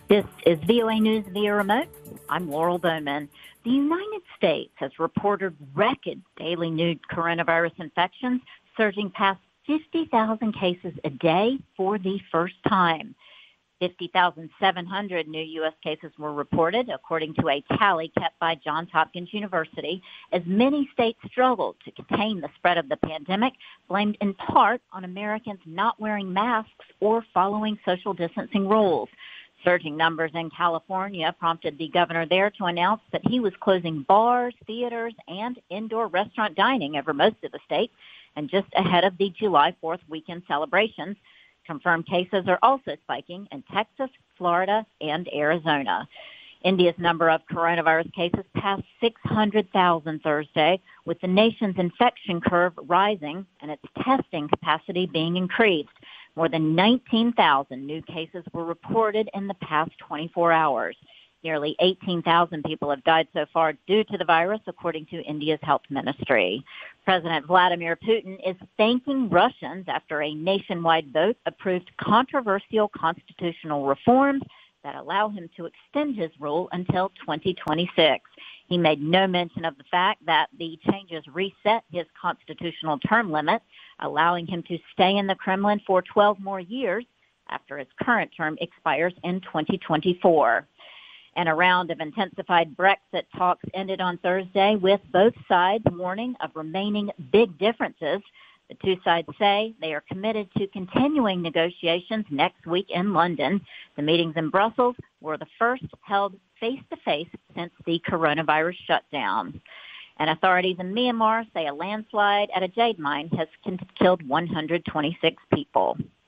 This is VOA News via remote. I'm Laurel Bowman. The United States has reported record daily new coronavirus infections, surging past 50,000 cases a day for the first time. 50,700 new U.S. cases were reported, according to a tally kept by Johns Hopkins University, as many states struggled to contain the spread of the pandemic, blamed in part on Americans not wearing masks or following social distancing rules. Surging numbers in California prompted the governor there to announce that he was closing bars, theaters, and indoor restaurant dining over most of the state, and just ahead of the July 4th weekend celebrations. Confirmed cases are also spiking in Texas, Florida, and Arizona. India's number of coronavirus cases passed 600,000 Thursday, with the nation's infection curve rising and its testing capacity being increased. More than 19,000 new cases were reported in the past 24 hours. Nearly 18,000 people have died so far due to the virus, according to India's health ministry. President Vladimir Putin is thanking Russians after a nationwide vote approved controversial constitutional reforms that allow him to extend his rule until 2026. He made no mention of the fact that the changes reset his constitutional term limit, allowing him to stay in the Kremlin for 12 more years after his current term expires in 2024. And a round of intensified Brexit talks ended on Thursday, with both sides warning of remaining big differences. The two sides say they are committed to continuing negotiations next week in London. The meetings in Brussels were the first held face-to-face since the coronavirus shutdown. And authorities in Myanmar say a landslide at a jade mine has killed 126 people.